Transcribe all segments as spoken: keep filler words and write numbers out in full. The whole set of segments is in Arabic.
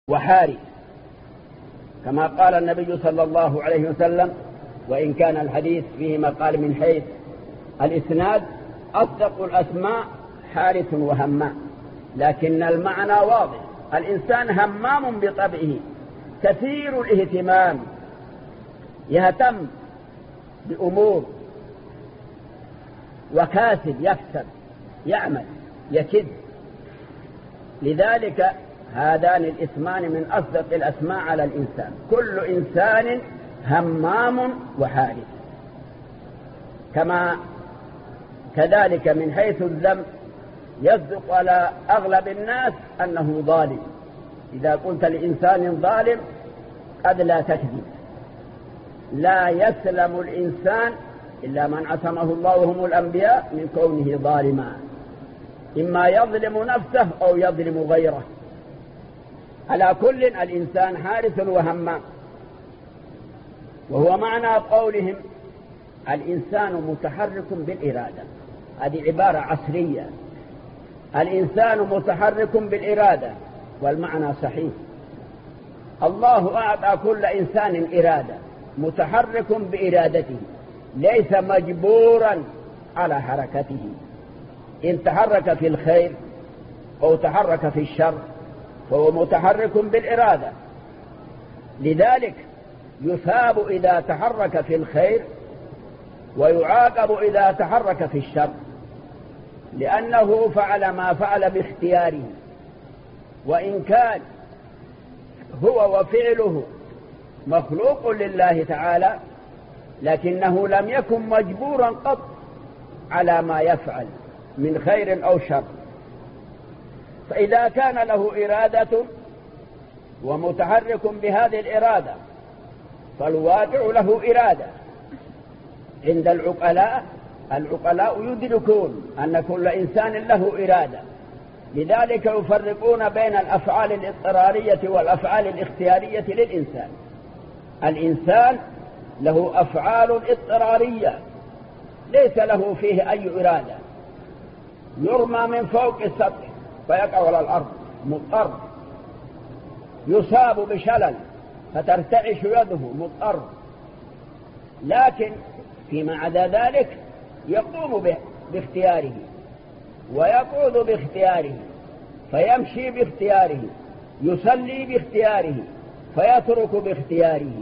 وحارث، كما قال النبي صلى الله عليه وسلم: وإن كان الحديث فيه مقال من حيث الإسناد أصدق الأسماء حارث وهمام، لكن المعنى واضح. الإنسان همام بطبعه، كثير الاهتمام، يهتم بأمور، وكاسب يكسب يعمل يكد. لذلك هذان الاسمان من أصدق الأسماء على الإنسان. كل إنسان همام وحارث. كما كذلك من حيث الذنب يصدق على أغلب الناس أنه ظالم. إذا قلت لإنسان ظالم قد لا تكذب. لا يسلم الإنسان إلا من عصمه الله وهم الأنبياء من كونه ظالما، إما يظلم نفسه أو يظلم غيره. على كل الإنسان حارث وهمام. وهو معنى قولهم الإنسان متحرك بالإرادة. هذه عبارة عصرية. الإنسان متحرك بالإرادة، والمعنى صحيح. الله أعطى كل إنسان إرادة، متحرك بإرادته، ليس مجبورا على حركته. إن تحرك في الخير أو تحرك في الشر فهو متحرك بالإرادة. لذلك يثاب إذا تحرك في الخير ويعاقب إذا تحرك في الشر، لأنه فعل ما فعل باختياره. وإن كان هو وفعله مخلوق لله تعالى، لكنه لم يكن مجبورا قط على ما يفعل من خير أو شر. فإذا كان له إرادة ومتحرك بهذه الإرادة فالواقع له إرادة. عند العقلاء العقلاء يدركون أن كل إنسان له إرادة، لذلك يفرقون بين الأفعال الاضطرارية والأفعال الاختيارية للإنسان. الإنسان له أفعال اضطرارية ليس له فيه أي إرادة، يرمى من فوق السطح فيقع على الأرض مضطر، يصاب بشلل فترتعش يده مضطر، لكن فيما عدا ذلك يقوم باختياره ويقعد باختياره، فيمشي باختياره، يصلي باختياره، فيترك باختياره.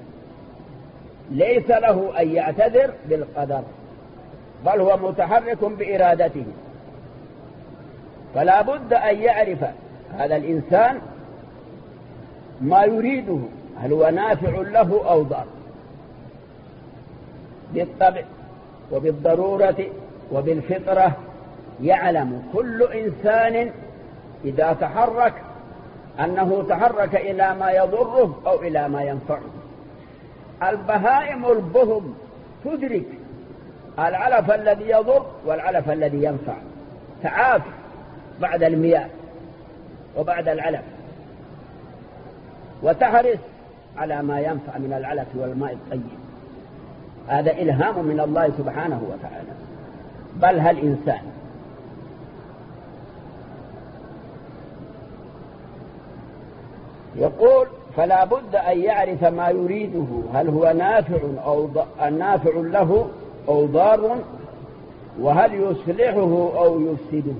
ليس له أن يعتذر بالقدر، بل هو متحرك بإرادته. فلا بد أن يعرف هذا الإنسان ما يريده، هل هو نافع له أو ضار، بالطبع وبالضرورة وبالفطرة. يعلم كل إنسان إذا تحرك أنه تحرك إلى ما يضره أو إلى ما ينفعه. البهائم البهم تدرك العلف الذي يضر والعلف الذي ينفع، تعاف بعد المياه وبعد العلف، وتحرص على ما ينفع من العلف والماء الطيب. هذا إلهام من الله سبحانه وتعالى. بل هل إنسان يقول فلا بد أن يعرف ما يريده، هل هو نافع أو نافع له أو ضار، وهل يصلحه أو يفسده.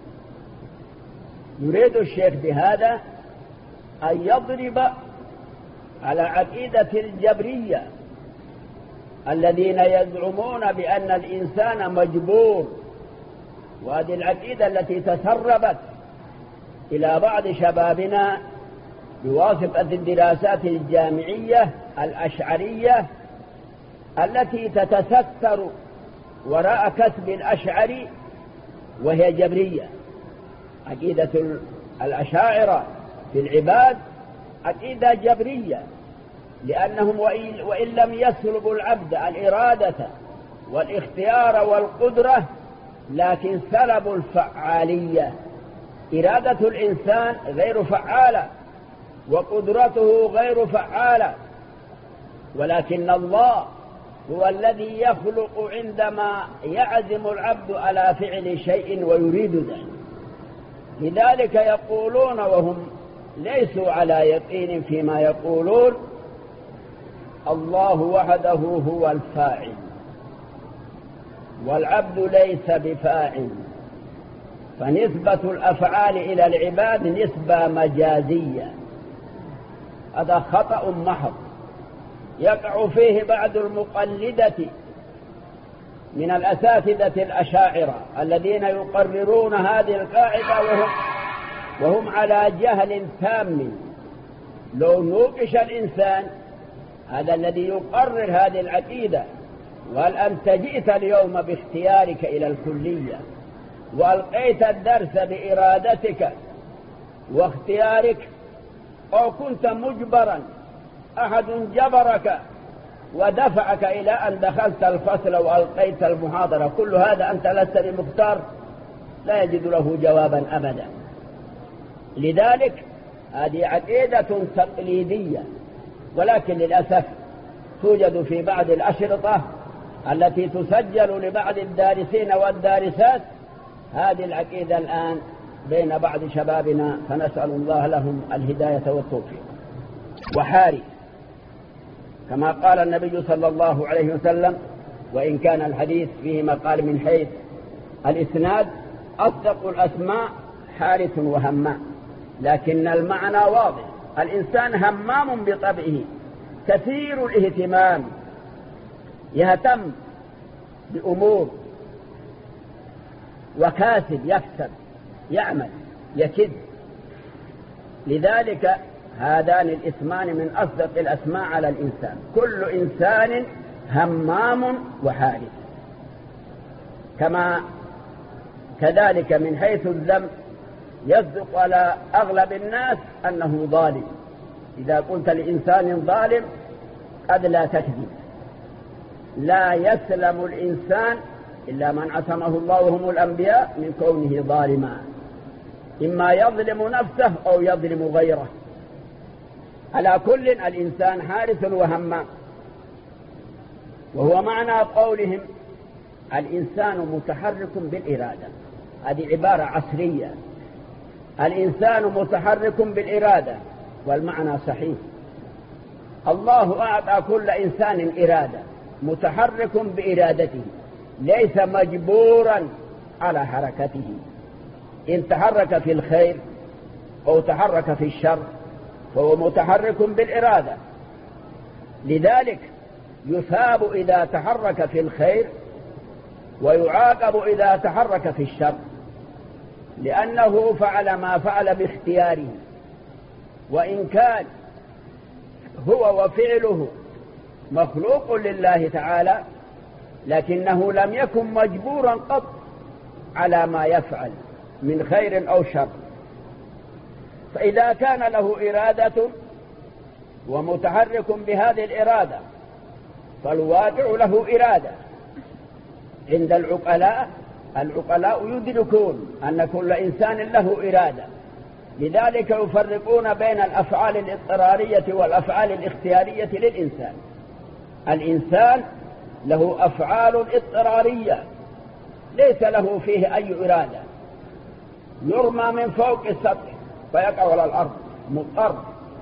يريد الشيخ بهذا أن يضرب على عقيدة الجبرية الذين يزعمون بأن الإنسان مجبور، وهذه العقيدة التي تسربت إلى بعض شبابنا بواسطة الدراسات الجامعية الأشعرية التي تتستر وراء كسب الأشعري، وهي جبرية. عقيدة الأشاعرة في العباد عقيدة جبرية، لأنهم وإن لم يسلبوا العبد الإرادة والاختيار والقدرة لكن سلبوا الفعالية. إرادة الإنسان غير فعالة وقدرته غير فعالة، ولكن الله هو الذي يخلق عندما يعزم العبد على فعل شيء ويريد ذلك. لذلك يقولون وهم ليسوا على يقين فيما يقولون. الله وحده هو الفاعل، والعبد ليس بفاعل، فنسبة الأفعال إلى العباد نسبة مجازية. هذا خطأ محض يقع فيه بعض المقلدة من الأساتذة الأشاعرة الذين يقررون هذه القاعدة وهم, وهم على جهل تام. لو نوقش الإنسان هذا الذي يقرر هذه العقيدة، وهل أنت جئت اليوم باختيارك إلى الكلية وألقيت الدرس بإرادتك واختيارك، أو كنت مجبرا أحد جبرك ودفعك إلى أن دخلت الفصل وألقيت المحاضرة، كل هذا أنت لست بمختار، لا يجد له جوابا أبدا. لذلك هذه عقيدة تقليدية، ولكن للأسف توجد في بعض الأشرطة التي تسجل لبعض الدارسين والدارسات هذه العقيدة الآن بين بعض شبابنا، فنسأل الله لهم الهداية والتوفيق. وحاري كما قال النبي صلى الله عليه وسلم، وإن كان الحديث فيه مقال من حيث الإسناد، أصدق الأسماء حارث وهمام، لكن المعنى واضح. الإنسان همام بطبعه، كثير الاهتمام، يهتم بأمور، وكاسب يكسب يعمل يكد. لذلك هذان الاسمان من أصدق الأسماء على الإنسان. كل إنسان همام وحارث. كما كذلك من حيث الذم يصدق على أغلب الناس أنه ظالم. إذا قلت لإنسان ظالم قد لا تكذب. لا يسلم الإنسان إلا من عصمه الله وهم الأنبياء من كونه ظالما، إما يظلم نفسه أو يظلم غيره. على كل الإنسان حارث وهمام. وهو معنى قولهم الإنسان متحرك بالإرادة، هذه عبارة عصرية. الإنسان متحرك بالإرادة، والمعنى صحيح. الله أعطى كل إنسان إرادة، متحرك بإرادته، ليس مجبورا على حركته. إن تحرك في الخير أو تحرك في الشر فهو متحرك بالإرادة. لذلك يثاب إذا تحرك في الخير ويعاقب إذا تحرك في الشر، لأنه فعل ما فعل باختياره. وإن كان هو وفعله مخلوق لله تعالى، لكنه لم يكن مجبورا قط على ما يفعل من خير أو شر. فإذا كان له إرادة ومتحرك بهذه الإرادة فالواقع له إرادة. عند العقلاء العقلاء يدركون أن كل إنسان له إرادة، لذلك يفرقون بين الأفعال الاضطرارية والأفعال الاختيارية للإنسان. الإنسان له أفعال اضطرارية ليس له فيه أي إرادة، يرمى من فوق السطح فيقع على الأرض مضطر،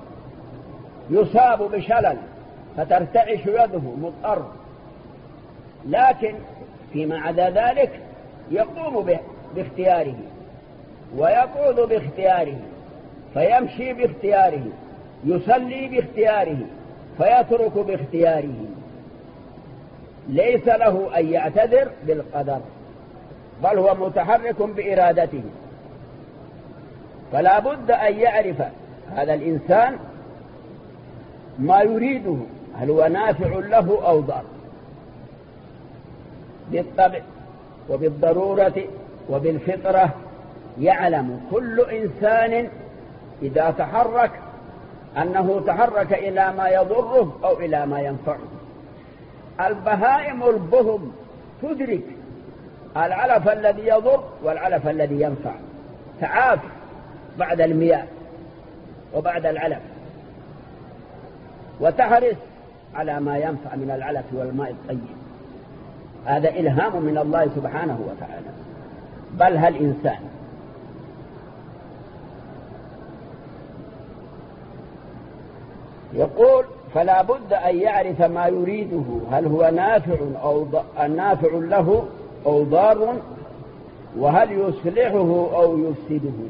يصاب بشلل فترتعش يده مضطر، لكن فيما عدا ذلك يقوم باختياره ويقعد باختياره، فيمشي باختياره، يصلي باختياره، فيترك باختياره. ليس له أن يعتذر بالقدر، بل هو متحرك بإرادته. فلا بد أن يعرف هذا الإنسان ما يريده، هل هو نافع له أو ضار، بالطبع وبالضرورة وبالفطرة. يعلم كل إنسان إذا تحرك أنه تحرك إلى ما يضره أو إلى ما ينفعه. البهائم البهم تدرك العلف الذي يضر والعلف الذي ينفع، تعاف بعد المياه وبعد العلف، وتحرص على ما ينفع من العلف والماء الطيب. هذا إلهام من الله سبحانه وتعالى. بل هل إنسان يقول فلا بد أن يعرف ما يريده هل هو نافع أو نافع له أو ضار، وهل يصلحه أو يفسده.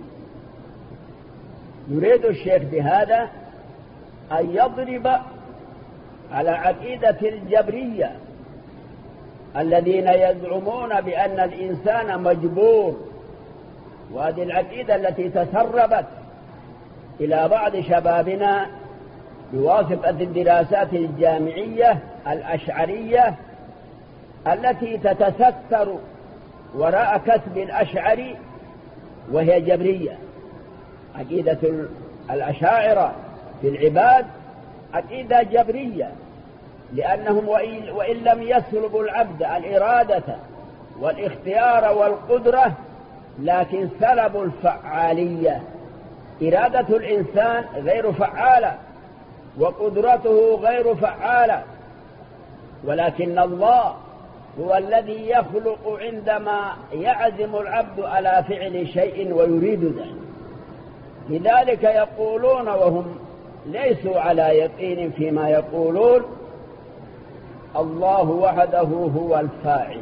يريد الشيخ بهذا أن يضرب على عقيدة الجبرية الذين يزعمون بأن الإنسان مجبور، وهذه العقيدة التي تسربت إلى بعض شبابنا بواسطة الدراسات الجامعية الأشعرية التي تتستر وراء كسب الأشعري، وهي جبرية. عقيدة الأشاعرة في العباد عقيدة جبرية، لأنهم وإن لم يسلبوا العبد الإرادة والاختيار والقدرة لكن سلبوا الفعالية. إرادة الإنسان غير فعالة وقدرته غير فعالة، ولكن الله هو الذي يخلق عندما يعزم العبد على فعل شيء ويريد ذلك. لذلك يقولون وهم ليسوا على يقين فيما يقولون: الله وحده هو الفاعل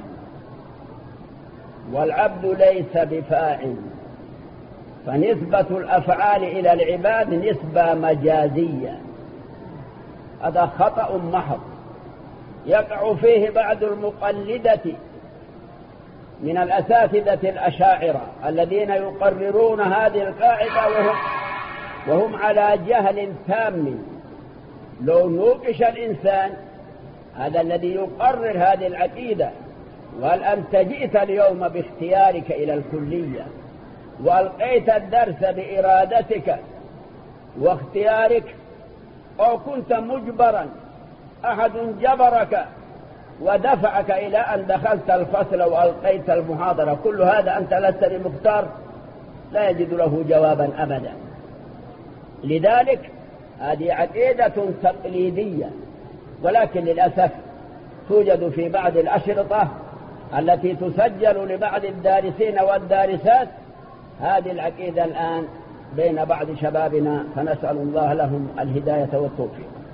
والعبد ليس بفاعل، فنسبة الأفعال إلى العباد نسبة مجازية. هذا خطأ محض يقع فيه بعض المقلدة من الأساتذة الأشاعرة الذين يقررون هذه القاعدة وهم, وهم على جهل تام. لو نوقش الإنسان هذا الذي يقرر هذه العقيدة: وهل أنت جئت اليوم باختيارك إلى الكلية وألقيت الدرس بإرادتك واختيارك، أو كنت مجبرا أحد جبرك ودفعك إلى أن دخلت الفصل وألقيت المحاضرة، كل هذا أنت لست بمختار؟ لا يجد له جوابا أبدا. لذلك هذه عقيدة تقليدية، ولكن للأسف توجد في بعض الأشرطة التي تسجل لبعض الدارسين والدارسات هذه العقيدة الآن بين بعض شبابنا، فنسأل الله لهم الهداية والتوفيق.